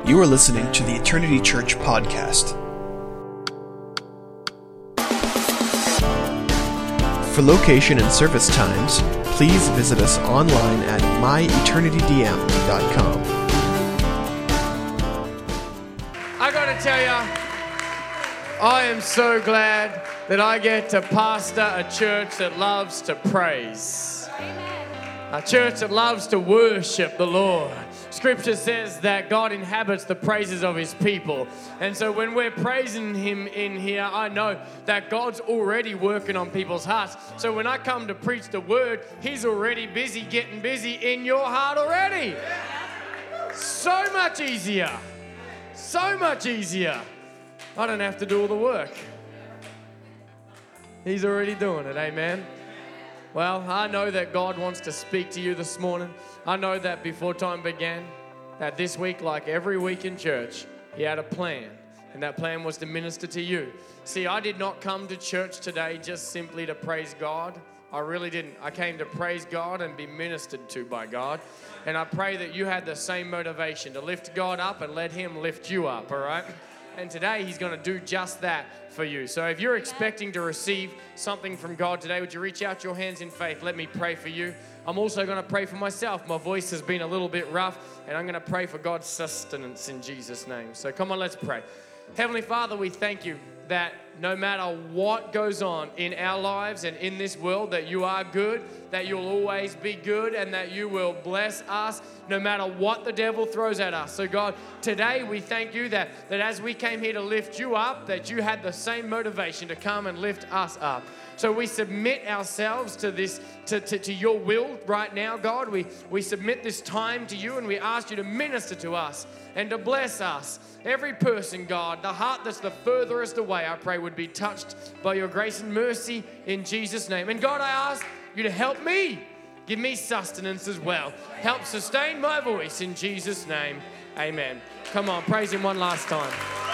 You are listening to the Eternity Church podcast. For location and service times, please visit us online at myeternitydm.com. I gotta tell you, I am so glad that I get to pastor a church that loves to praise. A church that loves to worship the Lord. Scripture says that God inhabits the praises of His people. And so when we're praising Him in here, I know that God's already working on people's hearts. So when I come to preach the word, He's already busy getting busy in your heart already. So much easier. So much easier. I don't have to do all the work. He's already doing it, amen? Well, I know that God wants to speak to you this morning. I know that before time began, that this week, like every week in church, He had a plan, and that plan was to minister to you. See, I did not come to church today just simply to praise God. I really didn't. I came to praise God and be ministered to by God. And I pray that you had the same motivation to lift God up and let Him lift you up, all right? And today He's going to do just that for you. So if you're expecting to receive something from God today, would you reach out your hands in faith? Let me pray for you. I'm also going to pray for myself. My voice has been a little bit rough, and I'm going to pray for God's sustenance in Jesus' name. So come on, let's pray. Heavenly Father, we thank You that no matter what goes on in our lives and in this world, that You are good, that You'll always be good, and that You will bless us no matter what the devil throws at us. So God, today we thank You that as we came here to lift You up, that You had the same motivation to come and lift us up. So we submit ourselves to this, to Your will right now, God. We submit this time to You, and we ask You to minister to us and to bless us. Every person, God, the heart that's the furthest away, I pray would be touched by Your grace and mercy in Jesus' name. And God, I ask You to help me. Give me sustenance as well. Help sustain my voice in Jesus' name. Amen. Come on, praise Him one last time.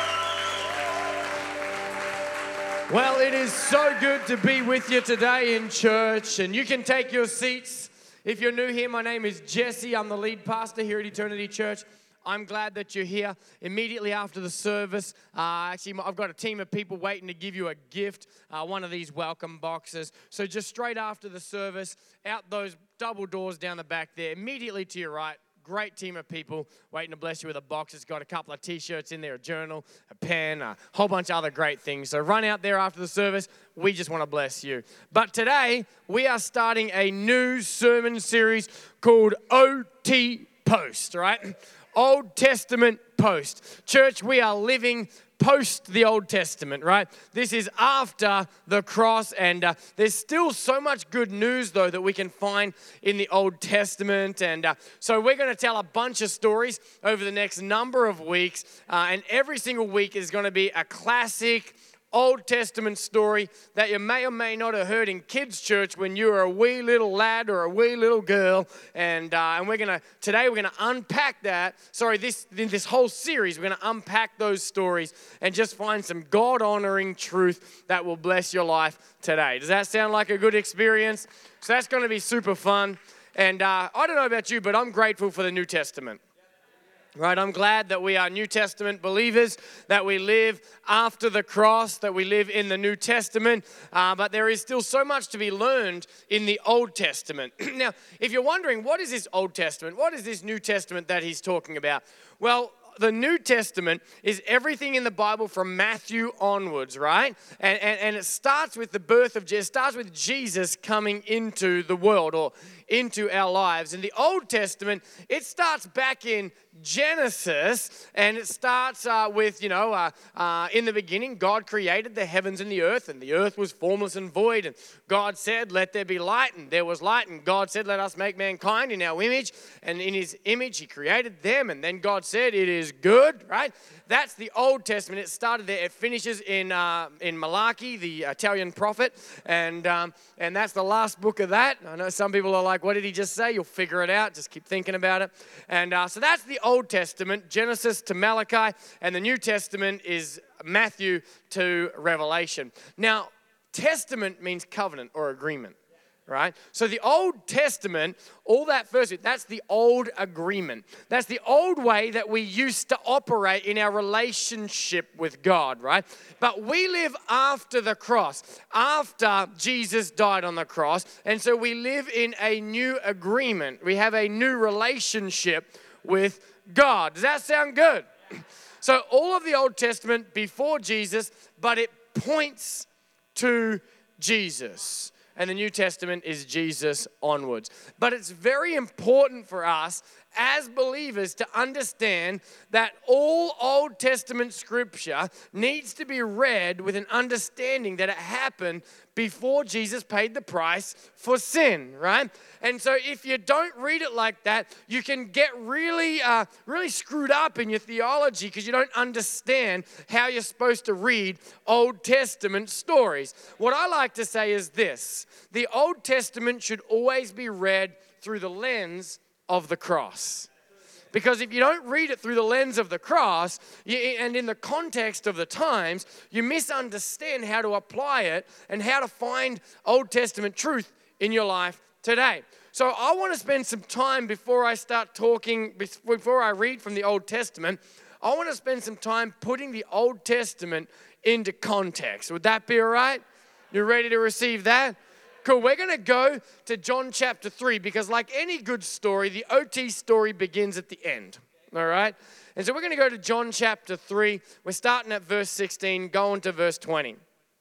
Well, it is so good to be with you today in church, and you can take your seats. If you're new here, my name is Jesse. I'm the lead pastor here at Eternity Church. I'm glad that you're here. Immediately after the service, actually, I've got a team of people waiting to give you a gift, one of these welcome boxes. So just straight after the service, out those double doors down the back there, immediately to your right, great team of people waiting to bless you with a box. It's got a couple of T-shirts in there, a journal, a pen, a whole bunch of other great things. So run out there after the service. We just want to bless you. But today, we are starting a new sermon series called OT Post, right? Old Testament Post. Church, we are living post the Old Testament, right? This is after the cross, and there's still so much good news, though, that we can find in the Old Testament. And so we're going to tell a bunch of stories over the next number of weeks, and every single week is going to be a classic Old Testament story that you may or may not have heard in kids' church when you were a wee little lad or a wee little girl, and today we're gonna unpack that. In this whole series, we're gonna unpack those stories and just find some God-honoring truth that will bless your life today. Does that sound like a good experience? So that's going to be super fun, and I don't know about you, but I'm grateful for the New Testament. Right, I'm glad that we are New Testament believers, that we live after the cross, that we live in the New Testament, but there is still so much to be learned in the Old Testament. Now, if you're wondering, what is this Old Testament? What is this New Testament that he's talking about? Well, the New Testament is everything in the Bible from Matthew onwards, right? And it starts with the birth of Jesus, starts with Jesus coming into the world or into our lives. In the Old Testament, it starts back in Genesis, and it starts with, in the beginning, God created the heavens and the earth was formless and void, and God said, let there be light, and there was light, and God said, let us make mankind in our image, and in His image He created them, and then God said, it is good, right? That's the Old Testament. It started there. It finishes in Malachi, the Italian prophet, and that's the last book of that. I know some people are like, what did he just say? You'll figure it out. Just keep thinking about it. And so that's the Old Testament, Genesis to Malachi, and the New Testament is Matthew to Revelation. Now, testament means covenant or agreement. right? So the Old Testament, all that first bit, that's the old agreement. That's the old way that we used to operate in our relationship with God, right? But we live after the cross, after Jesus died on the cross, and so we live in a new agreement. We have a new relationship with God. Does that sound good? So all of the Old Testament before Jesus, but it points to Jesus. And the New Testament is Jesus onwards. But it's very important for us as believers to understand that all Old Testament scripture needs to be read with an understanding that it happened before Jesus paid the price for sin, right? And so if you don't read it like that, you can get really screwed up in your theology because you don't understand how you're supposed to read Old Testament stories. What I like to say is this: the Old Testament should always be read through the lens of the cross. Because if you don't read it through the lens of the cross and in the context of the times, you misunderstand how to apply it and how to find Old Testament truth in your life today. So I want to spend some time before I start talking, before I read from the Old Testament, I want to spend some time putting the Old Testament into context. Would that be all right? You ready to receive that? Cool. We're going to go to John chapter 3 because like any good story, the OT story begins at the end. All right? And so we're going to go to John chapter 3. We're starting at verse 16, going to verse 20.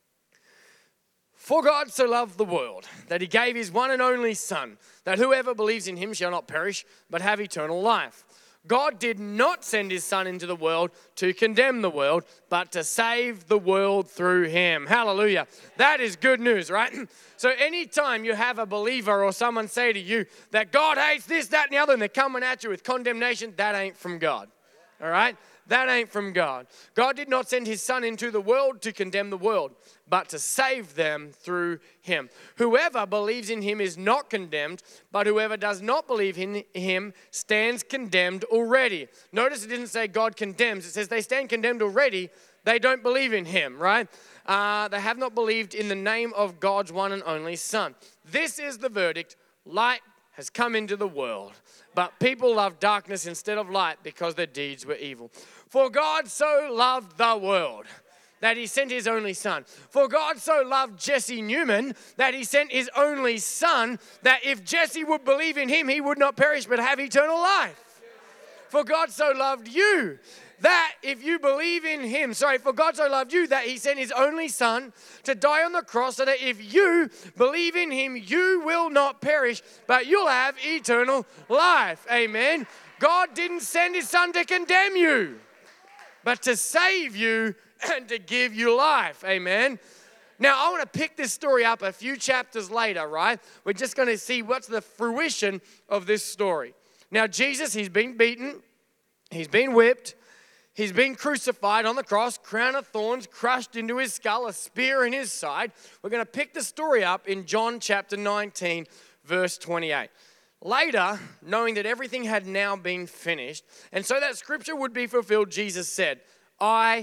For God so loved the world that he gave his one and only Son, that whoever believes in him shall not perish, but have eternal life. God did not send his Son into the world to condemn the world, but to save the world through him. Hallelujah. That is good news, right? So anytime you have a believer or someone say to you that God hates this, that, and the other, and they're coming at you with condemnation, that ain't from God. All right? That ain't from God. God did not send his Son into the world to condemn the world, but to save them through him. Whoever believes in him is not condemned, but whoever does not believe in him stands condemned already. Notice it didn't say God condemns. It says they stand condemned already. They don't believe in him, right? They have not believed in the name of God's one and only Son. This is the verdict. Light has come into the world, but people love darkness instead of light because their deeds were evil. For God so loved the world that he sent his only Son. For God so loved Jesse Newman that he sent his only Son, that if Jesse would believe in him, he would not perish but have eternal life. For God so loved you that if you believe in him, for God so loved you that he sent his only Son to die on the cross so that if you believe in him, you will not perish, but you'll have eternal life. Amen. God didn't send his Son to condemn you, but to save you and to give you life. Amen. Now, I want to pick this story up a few chapters later, right? We're just going to see what's the fruition of this story. Now, Jesus, he's been beaten. He's been whipped. He's been crucified on the cross, crown of thorns crushed into his skull, a spear in his side. We're going to pick the story up in John chapter 19, verse 28. Later, knowing that everything had now been finished, and so that scripture would be fulfilled, Jesus said, I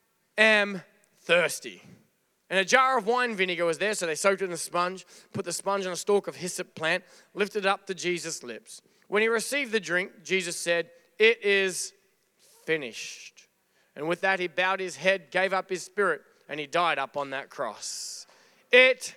am thirsty. And a jar of wine vinegar was there, so they soaked it in a sponge, put the sponge on a stalk of hyssop plant, lifted it up to Jesus' lips. When he received the drink, Jesus said, it is finished. And with that, he bowed his head, gave up his spirit, and he died up on that cross. It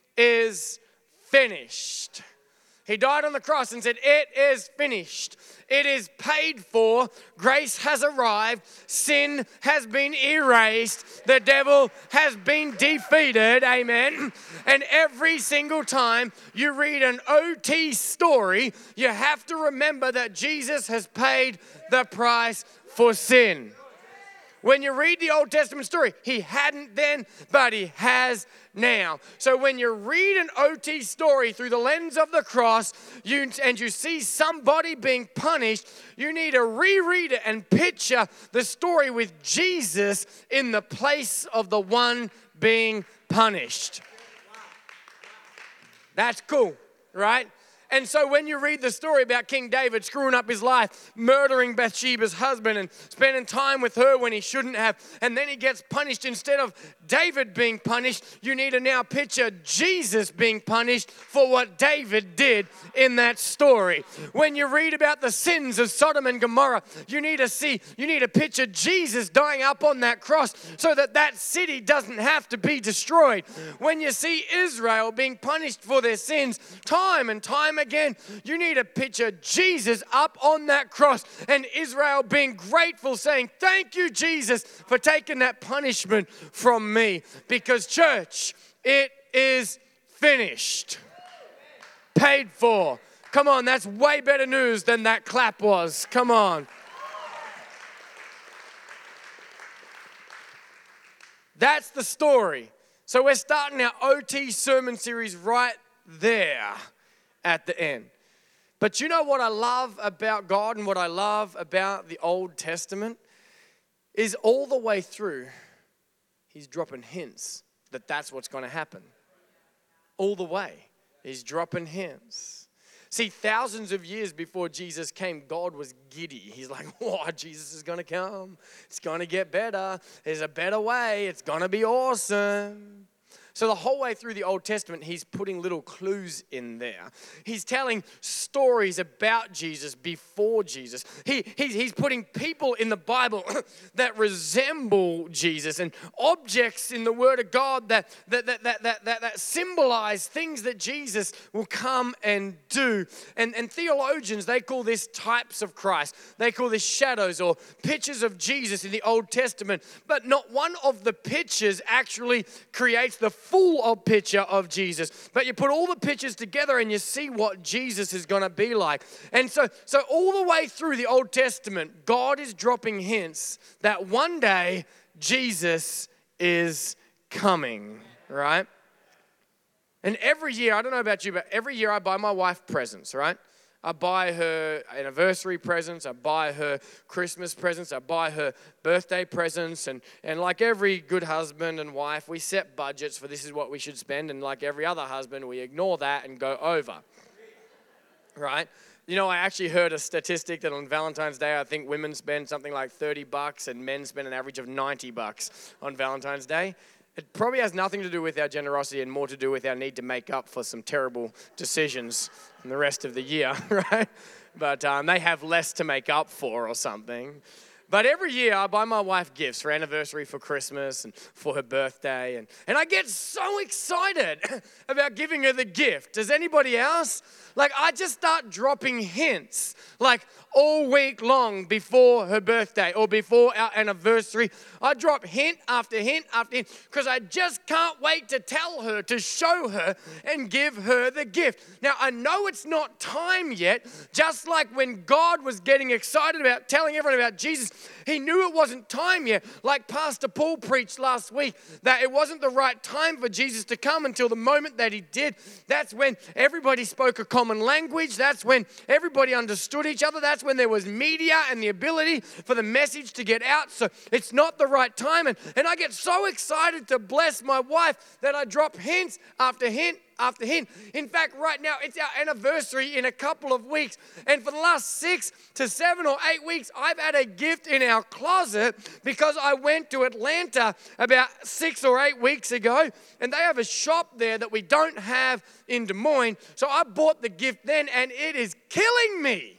is finished. He died on the cross and said, it is finished. It is paid for. Grace has arrived. Sin has been erased. The devil has been defeated. Amen. And every single time you read an OT story, you have to remember that Jesus has paid the price for sin. When you read the Old Testament story, he hadn't then, but he has now. So when you read an OT story through the lens of the cross, and you see somebody being punished, you need to reread it and picture the story with Jesus in the place of the one being punished. That's cool, right? And so when you read the story about King David screwing up his life, murdering Bathsheba's husband and spending time with her when he shouldn't have, and then he gets punished, instead of David being punished, you need to now picture Jesus being punished for what David did in that story. When you read about the sins of Sodom and Gomorrah, you need to picture Jesus dying up on that cross so that that city doesn't have to be destroyed. When you see Israel being punished for their sins time and time again, you need to picture Jesus up on that cross and Israel being grateful, saying, thank you, Jesus, for taking that punishment from me. Because, church, it is finished. Paid for. Come on, that's way better news than that clap was. Come on. That's the story. So we're starting our OT sermon series right there at the end. But you know what I love about God and what I love about the Old Testament is all the way through, he's dropping hints that that's what's going to happen. All the way, he's dropping hints. See, thousands of years before Jesus came, God was giddy. He's like, oh, Jesus is going to come. It's going to get better. There's a better way. It's going to be awesome. So the whole way through the Old Testament, he's putting little clues in there. He's telling stories about Jesus before Jesus. He's putting people in the Bible that resemble Jesus and objects in the Word of God that symbolize things that Jesus will come and do. And theologians, they call this types of Christ. They call this shadows or pictures of Jesus in the Old Testament. But not one of the pictures actually creates the full picture of Jesus. But you put all the pictures together and you see what Jesus is going to be like. And so all the way through the Old Testament, God is dropping hints that one day Jesus is coming, right? And every year, I don't know about you, but every year I buy my wife presents, right? I buy her anniversary presents, I buy her Christmas presents, I buy her birthday presents, and like every good husband and wife, we set budgets for this is what we should spend, and like every other husband, we ignore that and go over, right? You know, I actually heard a statistic that on Valentine's Day, I think women spend something like $30 and men spend an average of $90 on Valentine's Day. It probably has nothing to do with our generosity and more to do with our need to make up for some terrible decisions in the rest of the year, right? But they have less to make up for or something. But every year I buy my wife gifts for anniversary, for Christmas, and for her birthday. And I get so excited about giving her the gift. Does anybody else? Like, I just start dropping hints, like all week long before her birthday or before our anniversary. I drop hint after hint after hint because I just can't wait to tell her, to show her, and give her the gift. Now, I know it's not time yet, just like when God was getting excited about telling everyone about Jesus, he knew it wasn't time yet. Like Pastor Paul preached last week, that it wasn't the right time for Jesus to come until the moment that he did. That's when everybody spoke a common language. That's when everybody understood each other. That's when there was media and the ability for the message to get out. So it's not the right time. And I get so excited to bless my wife that I drop hints after hint after hint. In fact, right now, it's our anniversary in a couple of weeks. And for the last 6 to 7 or 8 weeks, I've had a gift in our closet because I went to Atlanta about 6 or 8 weeks ago. And they have a shop there that we don't have in Des Moines. So I bought the gift then, and it is killing me.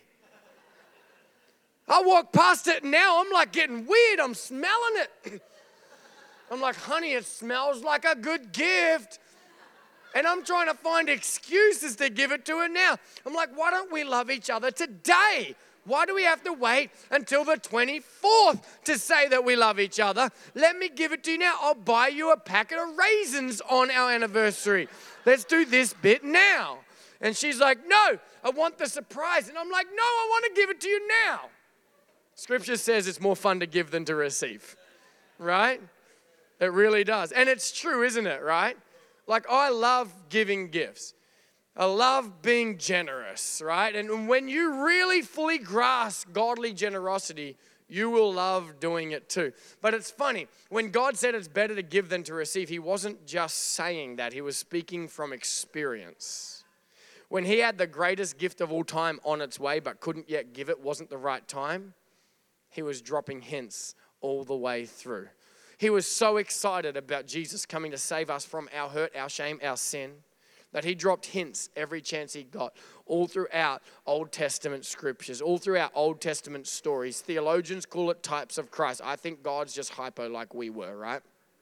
I walk past it now, I'm like getting weird. I'm smelling it. I'm like, honey, it smells like a good gift. And I'm trying to find excuses to give it to her now. I'm like, why don't we love each other today? Why do we have to wait until the 24th to say that we love each other? Let me give it to you now. I'll buy you a packet of raisins on our anniversary. Let's do this bit now. And she's like, no, I want the surprise. And I'm like, no, I want to give it to you now. Scripture says it's more fun to give than to receive, right? It really does. And it's true, isn't it, right? Like, I love giving gifts. I love being generous, right? And when you really fully grasp godly generosity, you will love doing it too. But it's funny, when God said it's better to give than to receive, he wasn't just saying that. He was speaking from experience. when he had the greatest gift of all time on its way but couldn't yet give it, wasn't the right time, he was dropping hints all the way through. He was so excited about Jesus coming to save us from our hurt, our shame, our sin, that he dropped hints every chance he got, all throughout Old Testament scriptures, all throughout Old Testament stories. Theologians call it types of Christ. I think God's just hypo like we were, right?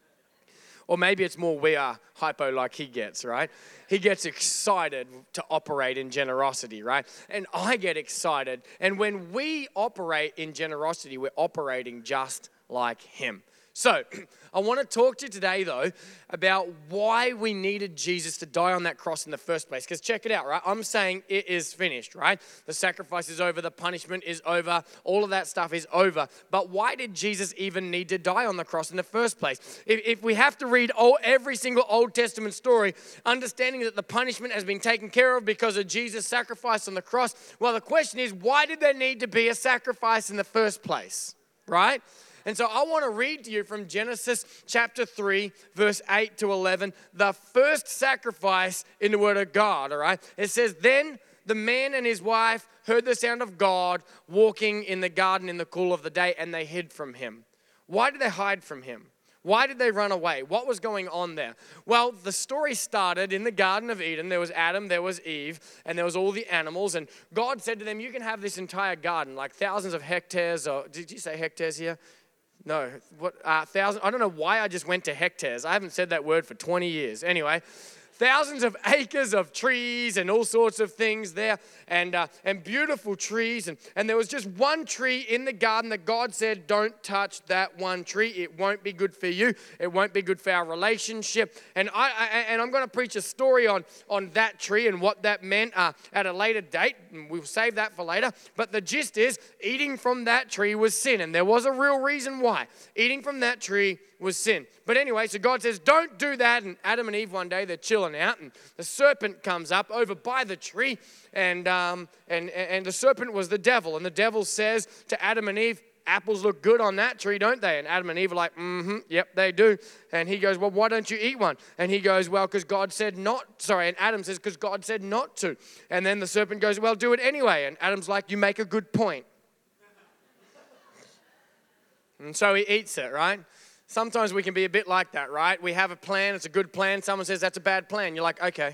Or maybe it's more we are hypo like he gets, right? He gets excited to operate in generosity, right? And I get excited. And when we operate in generosity, we're operating just like him. So, I want to talk to you today, though, about why we needed Jesus to die on that cross in the first place. Because check it out, right? I'm saying it is finished, right? The sacrifice is over, the punishment is over, all of that stuff is over. But why did Jesus even need to die on the cross in the first place? If we have to read every single Old Testament story, understanding that the punishment has been taken care of because of Jesus' sacrifice on the cross, well, the question is, why did there need to be a sacrifice in the first place, right? And so I want to read to you from Genesis chapter 3, verse 8 to 11, the first sacrifice in the Word of God, all right? It says, then the man and his wife heard the sound of God walking in the garden in the cool of the day, and they hid from him. Why did they hide from him? Why did they run away? What was going on there? Well, the story started in the Garden of Eden. There was Adam, there was Eve, and there was all the animals. And God said to them, you can have this entire garden, like thousands of hectares. Or did you say hectares here? No, thousand. I don't know why I just went to hectares. I haven't said that word for 20 years. Anyway, thousands of acres of trees and all sorts of things there, and beautiful trees. And there was just one tree in the garden that God said, don't touch that one tree. It won't be good for you. It won't be good for our relationship. And I'm going to preach a story on that tree and what that meant at a later date. And we'll save that for later. But the gist is, eating from that tree was sin. And there was a real reason why. Eating from that tree was sin. But anyway, so God says, don't do that. And Adam and Eve one day, they're chilling out, and the serpent comes up over by the tree, and the serpent was the devil. And the devil says to Adam and Eve, apples look good on that tree, don't they? And Adam and Eve are like, yep, they do. And he goes, well, why don't you eat one? And he goes, well, because God said not. Sorry, and Adam says, because God said not to. And then the serpent goes, well, do it anyway. And Adam's like, you make a good point. And so he eats it, right? Sometimes we can be a bit like that, right? We have a plan, it's a good plan. Someone says that's a bad plan. You're like, okay.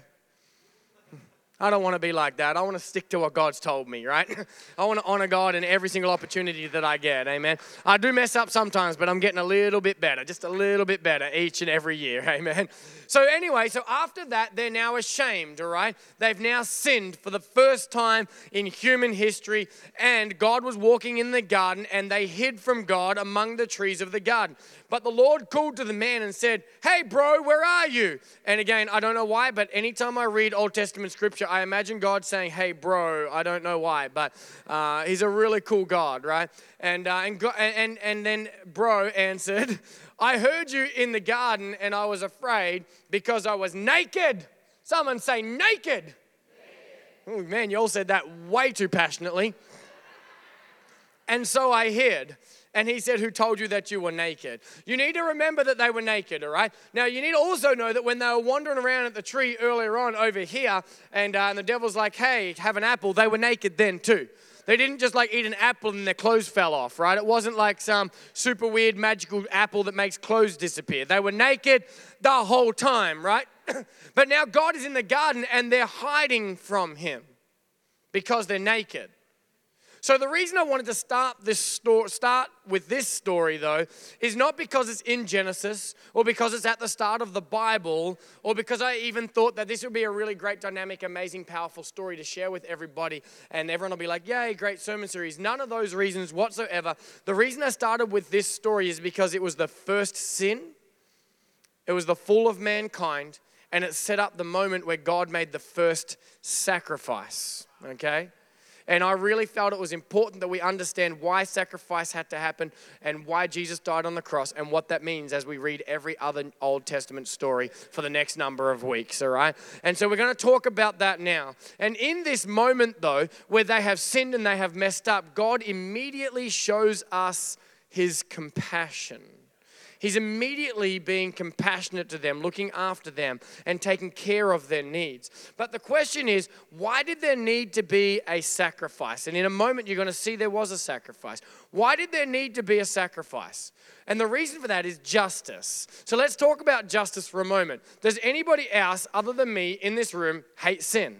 I don't want to be like that. I want to stick to what God's told me, right? I want to honor God in every single opportunity that I get, amen? I do mess up sometimes, but I'm getting a little bit better, just a little bit better each and every year, amen? So anyway, so after that, they're now ashamed, all right? They've now sinned for the first time in human history, and God was walking in the garden, and they hid from God among the trees of the garden. But the Lord called to the man and said, hey, bro, where are you? And again, I don't know why, but anytime I read Old Testament scripture, I imagine God saying, hey, bro. I don't know why, but he's a really cool God, right? And then bro answered, I heard you in the garden, and I was afraid because I was naked. Someone say naked. Oh, man, you all said that way too passionately. And so I hid. And he said, who told you that you were naked? You need to remember that they were naked, all right? Now, you need to also know that when they were wandering around at the tree earlier on over here, and the devil's like, hey, have an apple, they were naked then too. They didn't just like eat an apple and their clothes fell off, right? It wasn't like some super weird magical apple that makes clothes disappear. They were naked the whole time, right? But now God is in the garden and they're hiding from him because they're naked. So the reason I wanted to start with this story, though, is not because it's in Genesis or because it's at the start of the Bible or because I even thought that this would be a really great, dynamic, amazing, powerful story to share with everybody and everyone will be like, yay, great sermon series. None of those reasons whatsoever. The reason I started with this story is because it was the first sin, it was the fall of mankind, and it set up the moment where God made the first sacrifice, okay? And I really felt it was important that we understand why sacrifice had to happen and why Jesus died on the cross and what that means as we read every other Old Testament story for the next number of weeks, all right? And so we're going to talk about that now. And in this moment, though, where they have sinned and they have messed up, God immediately shows us his compassion. He's immediately being compassionate to them, looking after them, and taking care of their needs. But the question is, why did there need to be a sacrifice? And in a moment, you're going to see there was a sacrifice. Why did there need to be a sacrifice? And the reason for that is justice. So let's talk about justice for a moment. Does anybody else other than me in this room hate sin?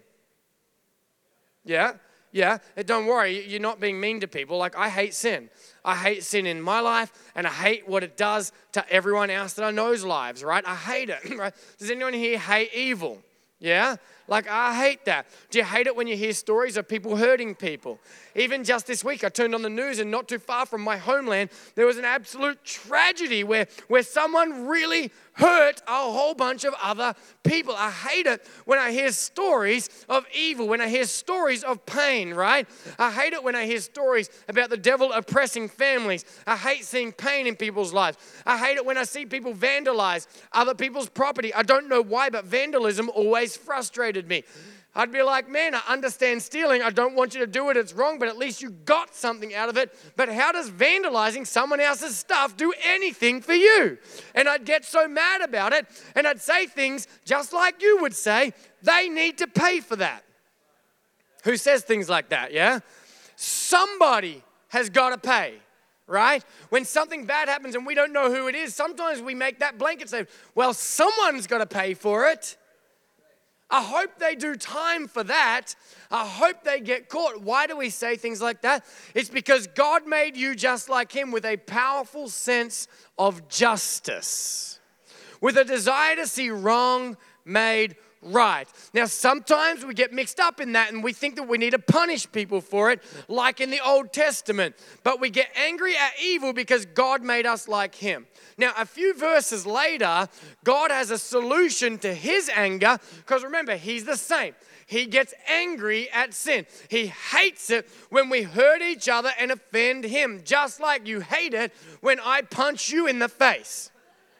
Yeah? Yeah, don't worry, you're not being mean to people. Like, I hate sin. I hate sin in my life, and I hate what it does to everyone else that I know's lives, right? I hate it, right? Does anyone here hate evil? Yeah? Like, I hate that. Do you hate it when you hear stories of people hurting people? Even just this week, I turned on the news, and not too far from my homeland, there was an absolute tragedy where someone really hurt a whole bunch of other people. I hate it when I hear stories of evil, when I hear stories of pain, right? I hate it when I hear stories about the devil oppressing families. I hate seeing pain in people's lives. I hate it when I see people vandalize other people's property. I don't know why, but vandalism always frustrated me. I'd be like, man, I understand stealing. I don't want you to do it. It's wrong, but at least you got something out of it. But how does vandalizing someone else's stuff do anything for you? And I'd get so mad about it, and I'd say things just like you would say, they need to pay for that. Who says things like that, yeah? Somebody has got to pay, right? When something bad happens and we don't know who it is, sometimes we make that blanket say, well, someone's got to pay for it. I hope they do time for that. I hope they get caught. Why do we say things like that? It's because God made you just like Him with a powerful sense of justice, with a desire to see wrong made right. Now, sometimes we get mixed up in that and we think that we need to punish people for it, like in the Old Testament. But we get angry at evil because God made us like Him. Now, a few verses later, God has a solution to His anger, because remember, He's the same. He gets angry at sin. He hates it when we hurt each other and offend Him, just like you hate it when I punch you in the face.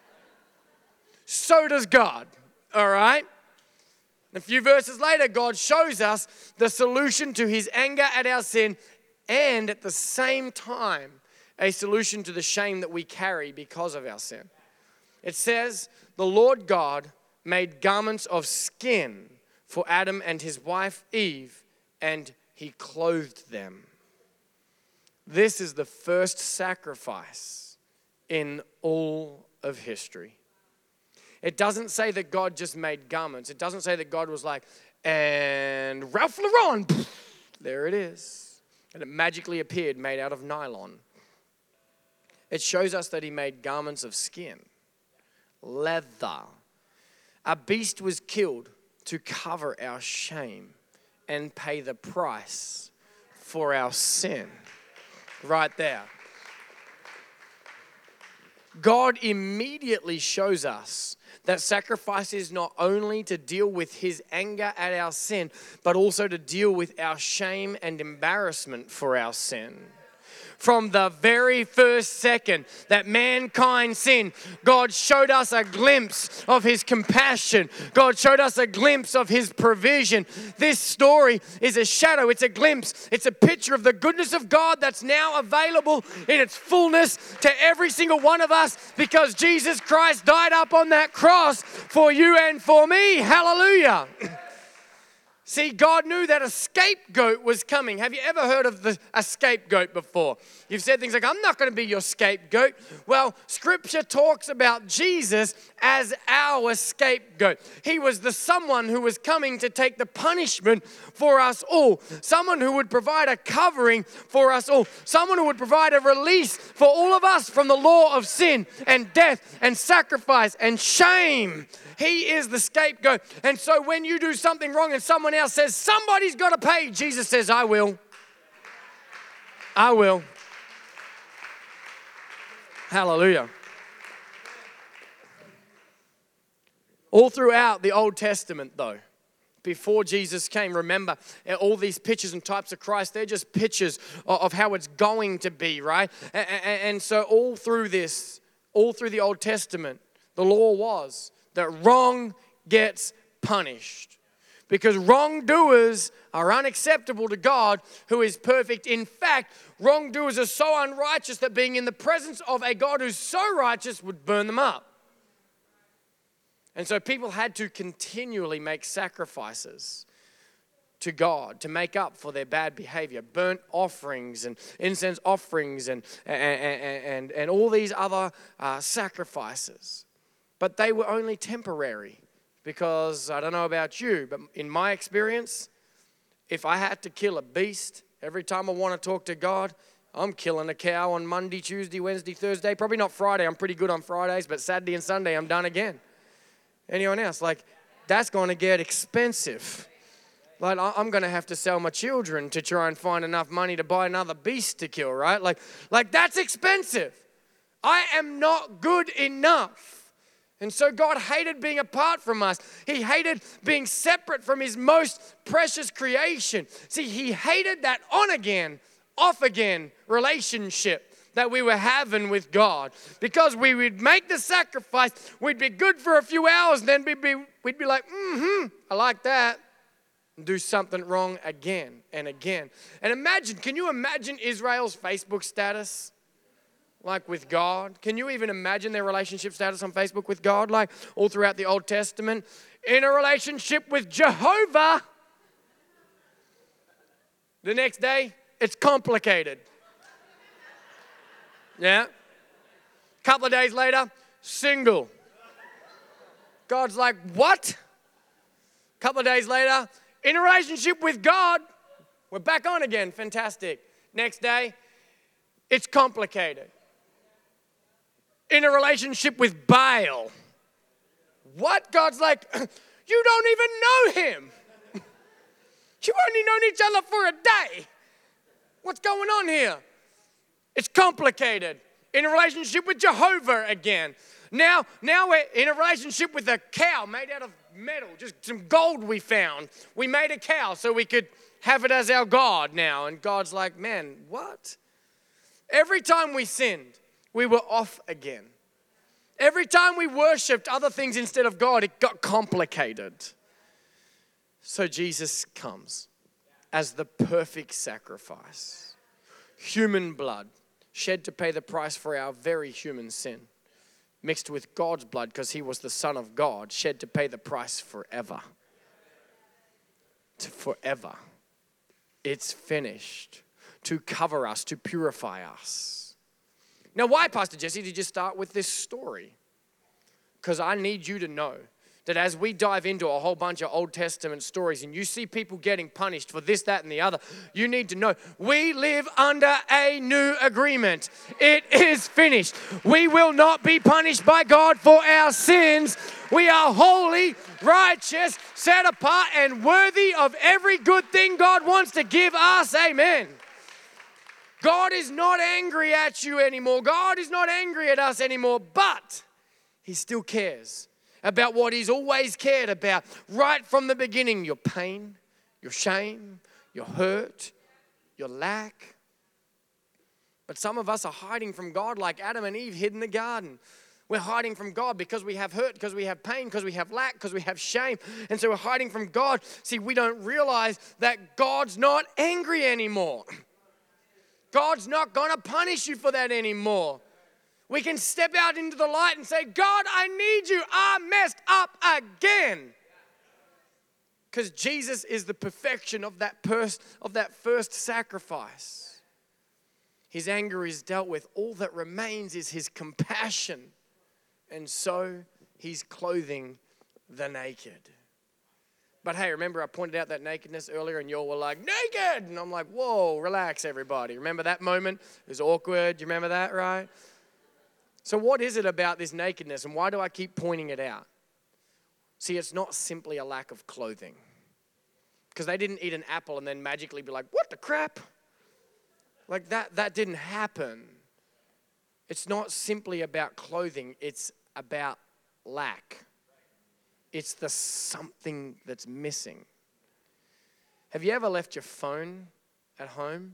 So does God, all right? A few verses later, God shows us the solution to His anger at our sin, and at the same time, a solution to the shame that we carry because of our sin. It says, the Lord God made garments of skin for Adam and his wife Eve, and He clothed them. This is the first sacrifice in all of history. It doesn't say that God just made garments. It doesn't say that God was like, and Ralph Lauren, there it is. And it magically appeared made out of nylon. It shows us that He made garments of skin, leather. A beast was killed to cover our shame and pay the price for our sin. Right there. God immediately shows us that sacrifice is not only to deal with His anger at our sin, but also to deal with our shame and embarrassment for our sin. From the very first second that mankind sinned, God showed us a glimpse of His compassion. God showed us a glimpse of His provision. This story is a shadow. It's a glimpse. It's a picture of the goodness of God that's now available in its fullness to every single one of us, because Jesus Christ died up on that cross for you and for me. Hallelujah. See, God knew that a scapegoat was coming. Have you ever heard of a scapegoat before? You've said things like, I'm not going to be your scapegoat. Well, Scripture talks about Jesus as our scapegoat. He was the someone who was coming to take the punishment for us all. Someone who would provide a covering for us all. Someone who would provide a release for all of us from the law of sin and death and sacrifice and shame. He is the scapegoat. And so when you do something wrong and someone else says, somebody's got to pay, Jesus says, I will. I will. Hallelujah. All throughout the Old Testament, though, before Jesus came, remember, all these pictures and types of Christ, they're just pictures of how it's going to be, right? And so all through the Old Testament, the law was that wrong gets punished. Because wrongdoers are unacceptable to God, who is perfect. In fact, wrongdoers are so unrighteous that being in the presence of a God who's so righteous would burn them up. And so people had to continually make sacrifices to God to make up for their bad behavior. Burnt offerings and incense offerings and all these other sacrifices. But they were only temporary. Because I don't know about you, but in my experience, if I had to kill a beast every time I want to talk to God, I'm killing a cow on Monday, Tuesday, Wednesday, Thursday. Probably not Friday. I'm pretty good on Fridays, but Saturday and Sunday I'm done again. Anyone else? Like, that's going to get expensive. Like, I'm going to have to sell my children to try and find enough money to buy another beast to kill, right? Like that's expensive. I am not good enough. And so God hated being apart from us. He hated being separate from His most precious creation. See, He hated that on-again, off-again relationship that we were having with God. Because we would make the sacrifice, we'd be good for a few hours, and then we'd be like, I like that. And do something wrong again and again. And can you imagine Israel's Facebook status? Like with God. Can you even imagine their relationship status on Facebook with God? Like all throughout the Old Testament. In a relationship with Jehovah. The next day, it's complicated. Yeah? Couple of days later, single. God's like, what? Couple of days later, in a relationship with God. We're back on again. Fantastic. Next day, it's complicated. In a relationship with Baal. What? God's like, you don't even know him. You've only known each other for a day. What's going on here? It's complicated. In a relationship with Jehovah again. Now we're in a relationship with a cow made out of metal, just some gold we found. We made a cow so we could have it as our God now. And God's like, man, what? Every time we sinned, we were off again. Every time we worshipped other things instead of God, it got complicated. So Jesus comes as the perfect sacrifice. Human blood shed to pay the price for our very human sin. Mixed with God's blood because He was the Son of God, shed to pay the price forever. Forever. It's finished. To cover us, to purify us. Now, why, Pastor Jesse, did you start with this story? Because I need you to know that as we dive into a whole bunch of Old Testament stories and you see people getting punished for this, that, and the other, you need to know we live under a new agreement. It is finished. We will not be punished by God for our sins. We are holy, righteous, set apart, and worthy of every good thing God wants to give us. Amen. God is not angry at you anymore. God is not angry at us anymore, but He still cares about what He's always cared about right from the beginning. Your pain, your shame, your hurt, your lack. But some of us are hiding from God like Adam and Eve hid in the garden. We're hiding from God because we have hurt, because we have pain, because we have lack, because we have shame. And so we're hiding from God. See, we don't realize that God's not angry anymore. God's not going to punish you for that anymore. We can step out into the light and say, God, I need you. I messed up again. Because Jesus is the perfection of that first sacrifice. His anger is dealt with. All that remains is His compassion. And so He's clothing the naked. But hey, remember I pointed out that nakedness earlier and you all were like, naked! And I'm like, whoa, relax everybody. Remember that moment? It was awkward. You remember that, right? So what is it about this nakedness and why do I keep pointing it out? See, it's not simply a lack of clothing. Because they didn't eat an apple and then magically be like, what the crap? Like that didn't happen. It's not simply about clothing. It's about lack. It's the something that's missing. Have you ever left your phone at home?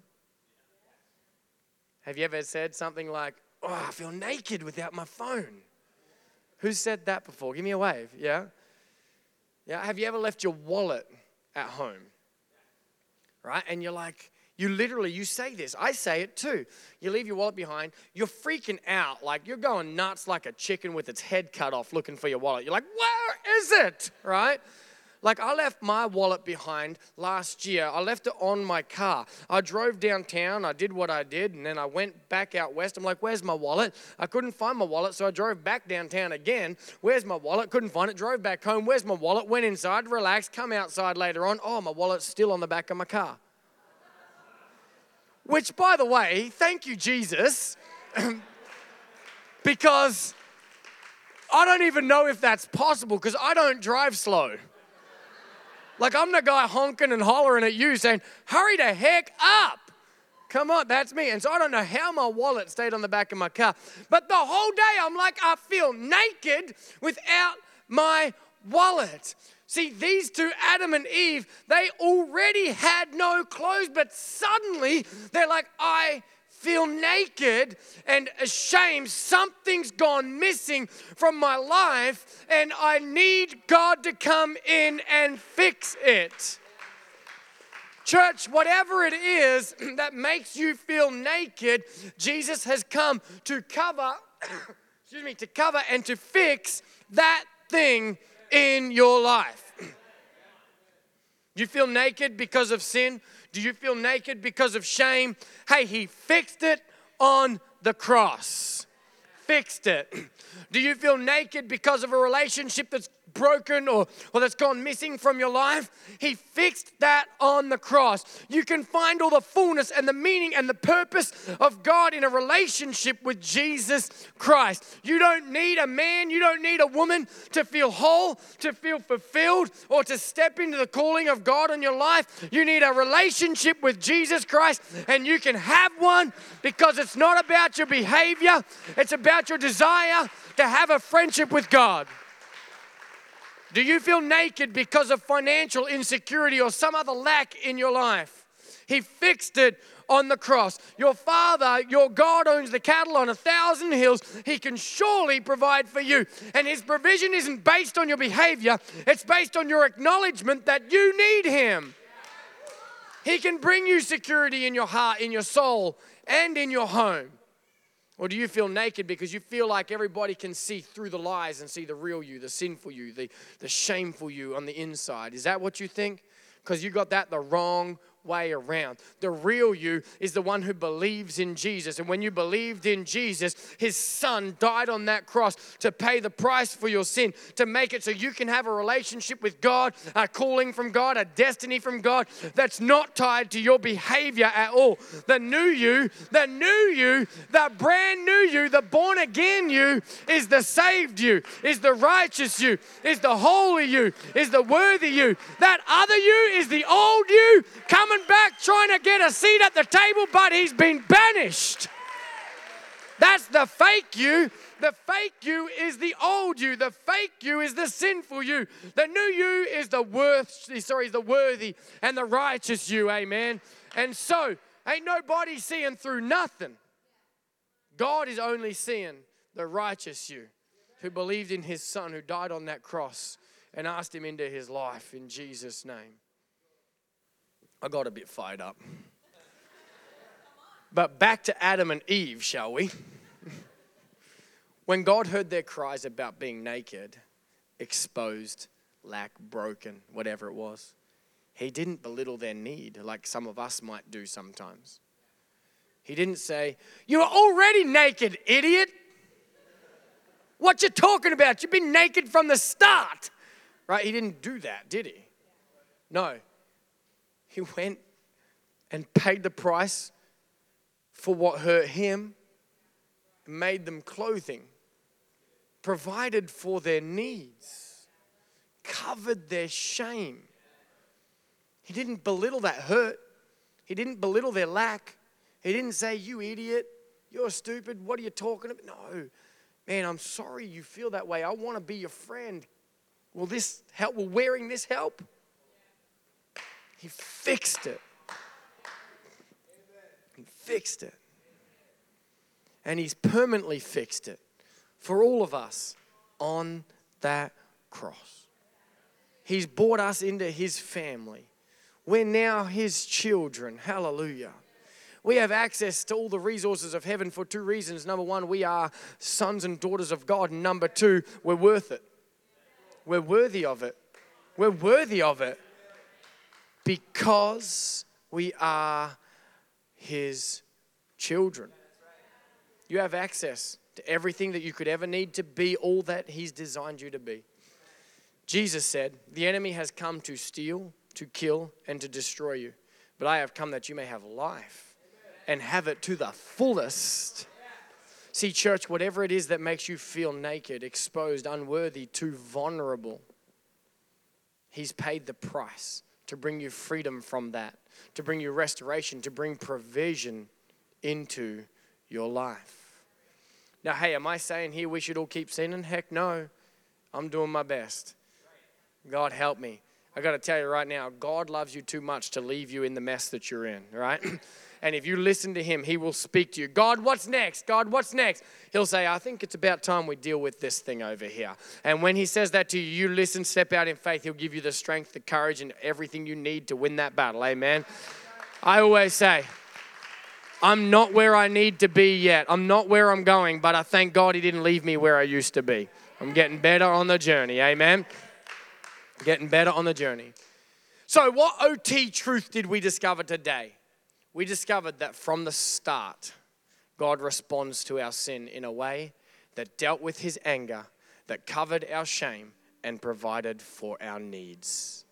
Have you ever said something like, oh, I feel naked without my phone? Who's said that before? Give me a wave, yeah? Yeah. Have you ever left your wallet at home, right? And you're like, you say this. I say it too. You leave your wallet behind. You're freaking out. Like, you're going nuts like a chicken with its head cut off looking for your wallet. You're like, where is it, right? Like, I left my wallet behind last year. I left it on my car. I drove downtown. I did what I did, and then I went back out west. I'm like, where's my wallet? I couldn't find my wallet, so I drove back downtown again. Where's my wallet? Couldn't find it. Drove back home. Where's my wallet? Went inside, relaxed, come outside later on. Oh, my wallet's still on the back of my car. Which, by the way, thank you, Jesus, because I don't even know if that's possible because I don't drive slow. Like, I'm the guy honking and hollering at you saying, hurry the heck up. Come on, that's me. And so I don't know how my wallet stayed on the back of my car. But the whole day I'm like, I feel naked without my wallet. See, these two, Adam and Eve, they already had no clothes, but suddenly they're like, I feel naked and ashamed. Something's gone missing from my life, and I need God to come in and fix it. Church, whatever it is that makes you feel naked, Jesus has come to cover, to cover and to fix that thing in your life. You feel naked because of sin? Do you feel naked because of shame? Hey, he fixed it on the cross. Fixed it. Do you feel naked because of a relationship that's broken or that's gone missing from your life? He fixed that on the cross. You can find all the fullness and the meaning and the purpose of God in a relationship with Jesus Christ. You don't need a man, you don't need a woman to feel whole, to feel fulfilled, or to step into the calling of God in your life. You need a relationship with Jesus Christ, and you can have one because it's not about your behavior, it's about your desire to have a friendship with God. Do you feel naked because of financial insecurity or some other lack in your life? He fixed it on the cross. Your Father, your God, owns the cattle on 1,000 hills. He can surely provide for you. And His provision isn't based on your behavior. It's based on your acknowledgement that you need Him. He can bring you security in your heart, in your soul, and in your home. Or do you feel naked because you feel like everybody can see through the lies and see the real you, the sinful you, the shameful you on the inside? Is that what you think? Because you got that the wrong way around. The real you is the one who believes in Jesus. And when you believed in Jesus, His Son died on that cross to pay the price for your sin, to make it so you can have a relationship with God, a calling from God, a destiny from God that's not tied to your behavior at all. The new you, the brand new you, the born again you is the saved you, is the righteous you, is the holy you, is the worthy you. That other you is the old you coming back trying to get a seat at the table, but he's been banished. That's the fake you. The fake you is the old you. The fake you is the sinful you. The new you is the worthy and the righteous you. Amen. And so, ain't nobody seeing through nothing. God is only seeing the righteous you who believed in His Son, who died on that cross and asked Him into his life in Jesus' name. I got a bit fired up. But back to Adam and Eve, shall we? When God heard their cries about being naked, exposed, lack, broken, whatever it was, He didn't belittle their need like some of us might do sometimes. He didn't say, "You're already naked, idiot. What you talking about? You've been naked from the start." Right? He didn't do that, did He? No. He went and paid the price for what hurt Him, made them clothing, provided for their needs, covered their shame. He didn't belittle that hurt. He didn't belittle their lack. He didn't say, "You idiot, you're stupid, what are you talking about?" No. Man, I'm sorry you feel that way. I want to be your friend. Will this help? Will wearing this help? He fixed it. He fixed it. And He's permanently fixed it for all of us on that cross. He's brought us into His family. We're now His children. Hallelujah. We have access to all the resources of heaven for two reasons. Number one, we are sons and daughters of God. Number two, we're worth it. We're worthy of it. We're worthy of it because we are His children. You have access to everything that you could ever need to be all that He's designed you to be. Jesus said, the enemy has come to steal, to kill, and to destroy you. But I have come that you may have life and have it to the fullest. See, church, whatever it is that makes you feel naked, exposed, unworthy, too vulnerable, He's paid the price to bring you freedom from that, to bring you restoration, to bring provision into your life. Now, hey, am I saying here we should all keep sinning? Heck no. I'm doing my best. God help me. I got to tell you right now, God loves you too much to leave you in the mess that you're in, right? And if you listen to Him, He will speak to you. God, what's next? God, what's next? He'll say, I think it's about time we deal with this thing over here. And when He says that to you, you listen, step out in faith. He'll give you the strength, the courage, and everything you need to win that battle. Amen. I always say, I'm not where I need to be yet. I'm not where I'm going, but I thank God He didn't leave me where I used to be. I'm getting better on the journey. Amen. Getting better on the journey. So what OT truth did we discover today? We discovered that from the start, God responds to our sin in a way that dealt with His anger, that covered our shame, and provided for our needs.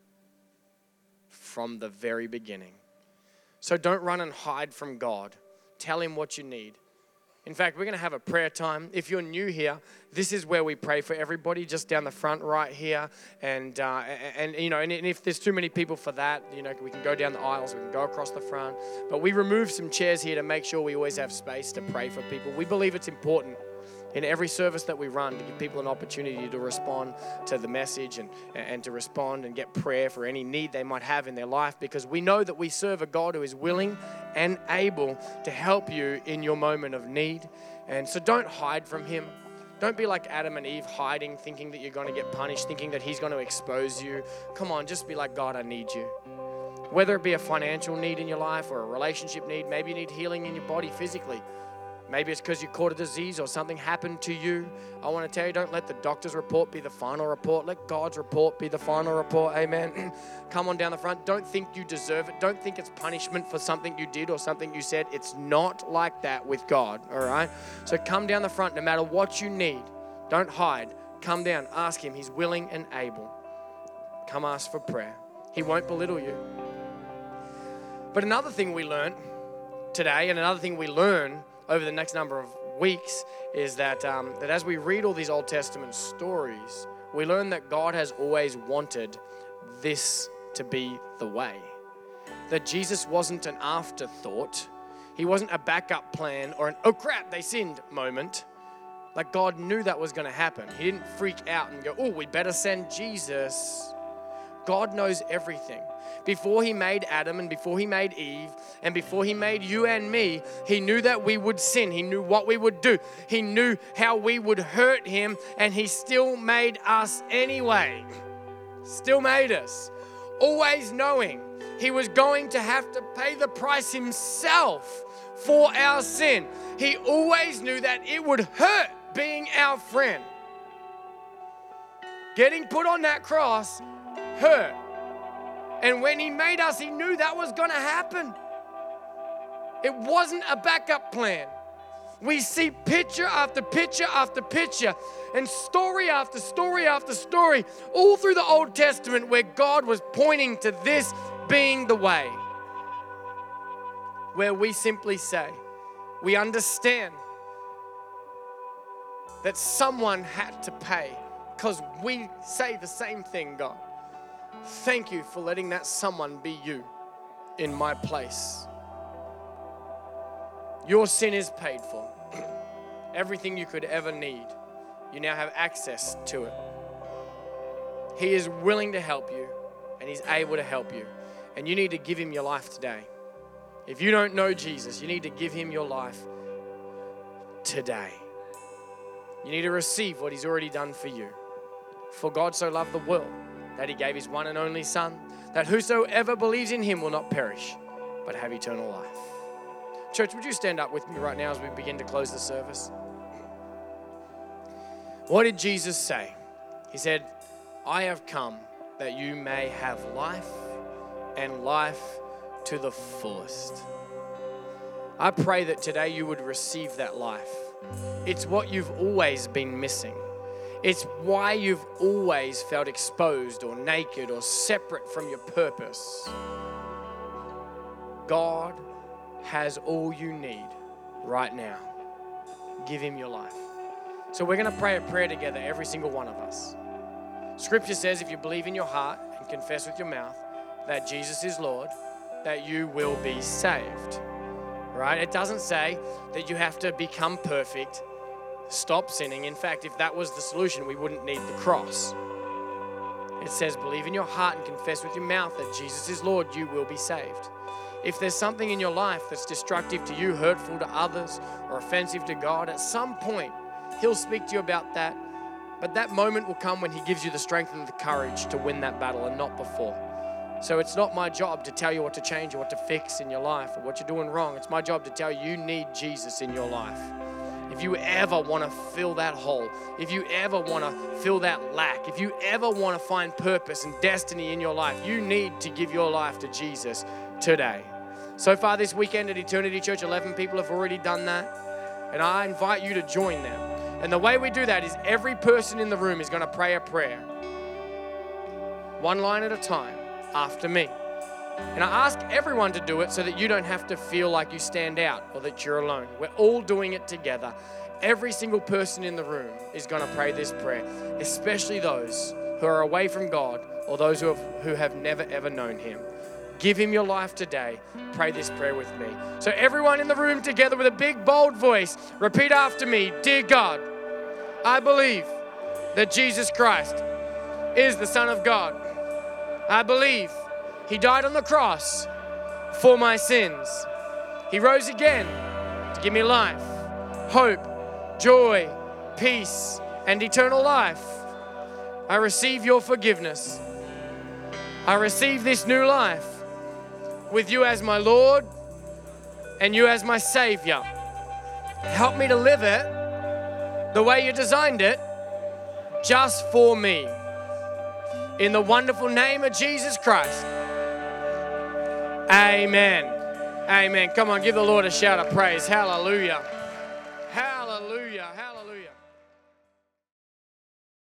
From the very beginning. So don't run and hide from God. Tell Him what you need. In fact, we're going to have a prayer time. If you're new here, this is where we pray for everybody, just down the front right here. And if there's too many people for that, we can go down the aisles, we can go across the front. But we remove some chairs here to make sure we always have space to pray for people. We believe it's important in every service that we run to give people an opportunity to respond to the message and to respond and get prayer for any need they might have in their life, because we know that we serve a God who is willing and able to help you in your moment of need. And so don't hide from Him. Don't be like Adam and Eve, hiding, thinking that you're going to get punished, thinking that He's going to expose you. Come on, just be like, God, I need you. Whether it be a financial need in your life or a relationship need, maybe you need healing in your body physically. Maybe it's because you caught a disease or something happened to you. I want to tell you, don't let the doctor's report be the final report. Let God's report be the final report. Amen. Come on down the front. Don't think you deserve it. Don't think it's punishment for something you did or something you said. It's not like that with God, all right? So come down the front no matter what you need. Don't hide. Come down. Ask Him. He's willing and able. Come ask for prayer. He won't belittle you. But another thing we learned today, and another thing we learn over the next number of weeks, is that as we read all these Old Testament stories, we learn that God has always wanted this to be the way. That Jesus wasn't an afterthought. He wasn't a backup plan or an, oh crap, they sinned moment. Like God knew that was going to happen. He didn't freak out and go, oh, we better send Jesus. God knows everything. Before He made Adam and before He made Eve and before He made you and me, He knew that we would sin. He knew what we would do. He knew how we would hurt Him, and He still made us anyway. Still made us. Always knowing He was going to have to pay the price Himself for our sin. He always knew that it would hurt being our friend. Getting put on that cross hurt. And when He made us, He knew that was going to happen. It wasn't a backup plan. We see picture after picture after picture and story after story after story all through the Old Testament where God was pointing to this being the way. Where we simply say, we understand that someone had to pay, because we say the same thing, God. Thank you for letting that someone be you in my place. Your sin is paid for. Everything you could ever need, you now have access to it. He is willing to help you, and He's able to help you. And you need to give Him your life today. If you don't know Jesus, you need to give Him your life today. You need to receive what He's already done for you. For God so loved the world that He gave His one and only Son, that whosoever believes in him will not perish, but have eternal life. Church, would you stand up with me right now as we begin to close the service? What did Jesus say? He said, I have come that you may have life and life to the fullest. I pray that today you would receive that life. It's what you've always been missing. It's why you've always felt exposed or naked or separate from your purpose. God has all you need right now. Give him your life. So we're going to pray a prayer together, every single one of us. Scripture says if you believe in your heart and confess with your mouth that Jesus is Lord, that you will be saved. Right? It doesn't say that you have to become perfect, stop sinning. In fact, if that was the solution, we wouldn't need the cross. It says believe in your heart and confess with your mouth that Jesus is Lord, you will be saved. If there's something in your life that's destructive to you, hurtful to others, or offensive to God, at some point, he'll speak to you about that. But that moment will come when he gives you the strength and the courage to win that battle, and not before. So it's not my job to tell you what to change or what to fix in your life or what you're doing wrong. It's my job to tell you you need Jesus in your life. If you ever want to fill that hole, if you ever want to fill that lack, if you ever want to find purpose and destiny in your life, you need to give your life to Jesus today. So far this weekend at Eternity Church, 11 people have already done that. And I invite you to join them. And the way we do that is every person in the room is going to pray a prayer, one line at a time, after me. And I ask everyone to do it so that you don't have to feel like you stand out or that you're alone. We're all doing it together. Every single person in the room is going to pray this prayer, especially those who are away from God or those who have never ever known him. Give him your life today. Pray this prayer with me. So everyone in the room together with a big bold voice, repeat after me. Dear God, I believe that Jesus Christ is the Son of God. I believe he died on the cross for my sins. He rose again to give me life, hope, joy, peace, and eternal life. I receive your forgiveness. I receive this new life with you as my Lord and you as my Savior. Help me to live it the way you designed it, just for me. In the wonderful name of Jesus Christ. Amen. Amen. Come on, give the Lord a shout of praise. Hallelujah. Hallelujah. Hallelujah.